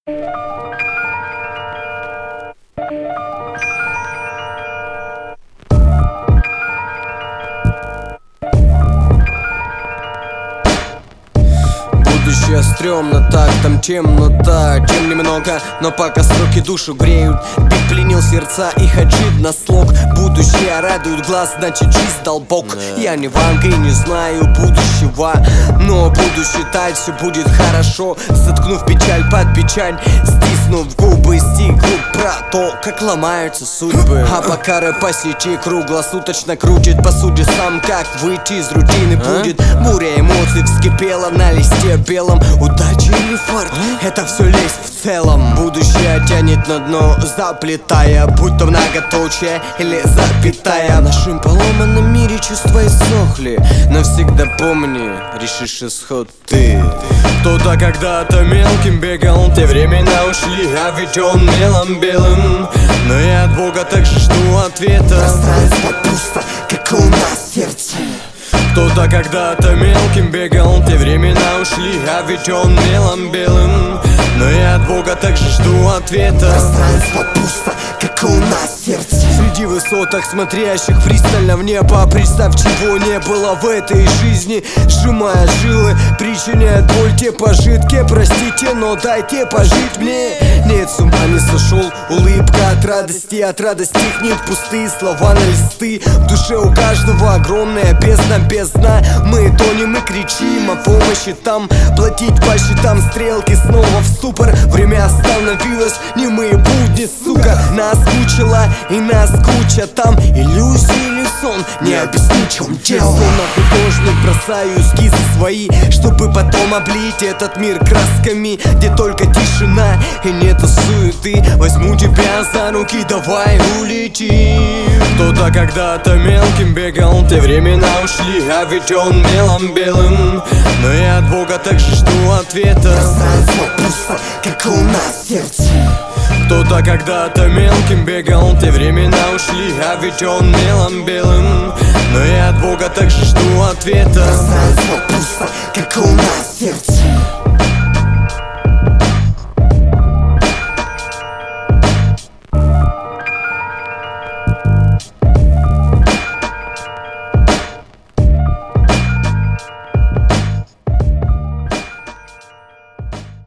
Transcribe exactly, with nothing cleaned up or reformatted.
Будущее стрёмно, так, там темнота, тем немного, но пока строки душу греют. Бит пленил сердца и хаджит на слог. Будущее радует глаз, значит чист долбок. Я не Ванга и не знаю будущего, но буду считать, все будет хорошо. Заткнув печаль под печаль, стиснув губы, стиху про то, как ломаются судьбы. А пока рэп по сети круглосуточно крутит, по сути сам как выйти из рутины будет. Буря эмоций вскипела на листе белом. Удача или фарт, это все лезть в целом. Будущее тянет на дно, заплетая, будь то многоточие или запятая. В нашем поломанном мире чувства иссохли. Навсегда помни, решишь исход ты. Кто-то когда-то мелким бегал, те времена ушли, а ведь он мелом белым. Но я от Бога также жду ответа. Пространство пусто, как у нас сердце. Кто-то когда-то мелким бегал, те времена ушли, а ведь он мелом белым. Но я от Бога также жду ответа. Пространство пусто, как у нас сердце. Среди высоток, смотрящих пристально в небо, представь, чего не было в этой жизни. Сжимая жилы, причиняя боль, те пожитки. Простите, но дайте пожить мне. Нет, с ума не сошел, улыбка от радости. От радости нет пустые слова на листы. В душе у каждого огромная бездна, бездна. Мы тонем и кричим о помощи там. Платить по счетам, стрелки снова в ступор. Время остановилось, немые будни, сука. Нас мучила и нас куча там. Иллюзия или сон, не объясни, в чем дело. Словно художник бросаю эскизы свои, чтобы потом облить этот мир красками, где только тишина и нету суеты. Возьму тебя за руки, давай улетим. Кто-то когда-то мелким бегал, те времена ушли, а ведь он мелом белым. Но я от Бога также жду ответа. Пространство пусто, как у нас сердце. Кто-то когда-то мелким бегал, те времена ушли, а ведь он мелом белым. Но я от Бога также жду ответа. Пространство пусто, как у нас сердце.